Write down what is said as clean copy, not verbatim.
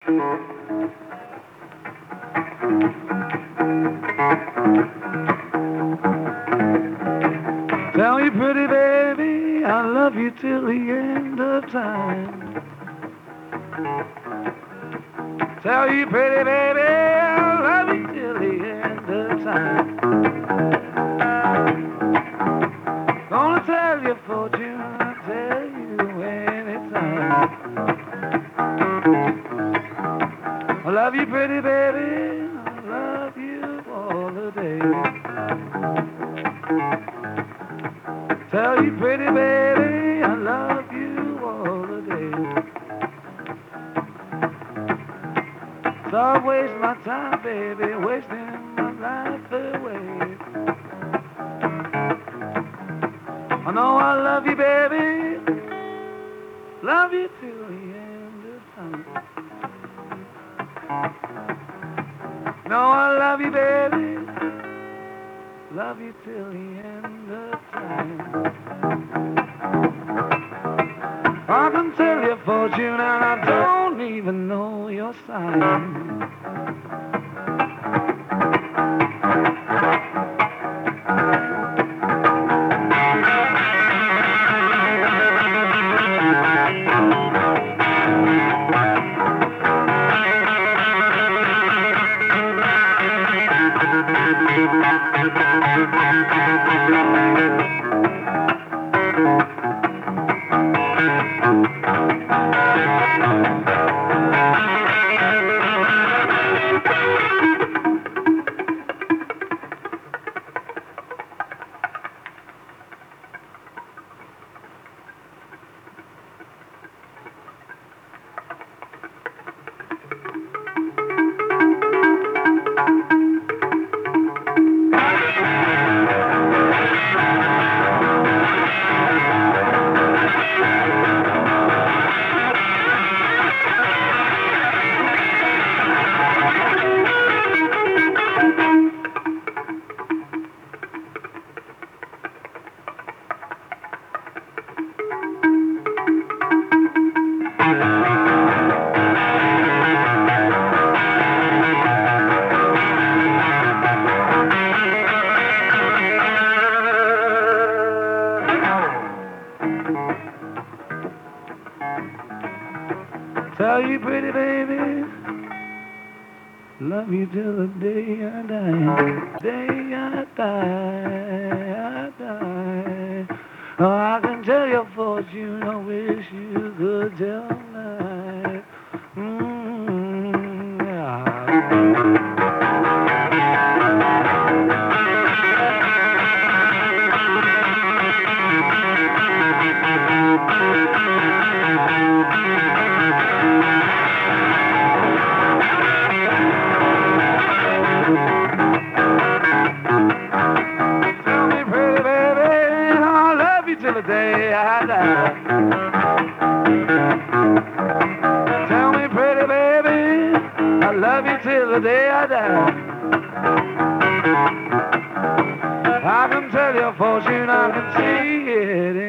Tell me, pretty baby, I love you till the end of time. Tell you, pretty baby, I love you till the end of time. Gonna tell your fortune, I'll tell you anytime. I love you, pretty baby, I love you all the day. Tell you, pretty baby, I love you all the day. Stop wasting my time, baby, wasting my life away. I know I love you, baby, love you till the end of time. No, I love you, baby, love you till the end of time. I can tell your fortune and I don't even know your sign. Tell you, pretty baby, love you till the day I die. Day I die. Oh, I can tell your fortune, I wish you could tell mine. Yeah. Tell me, pretty baby, I love you till the day I die. Tell me, pretty baby, I love you till the day I die. I can tell your fortune, I can see it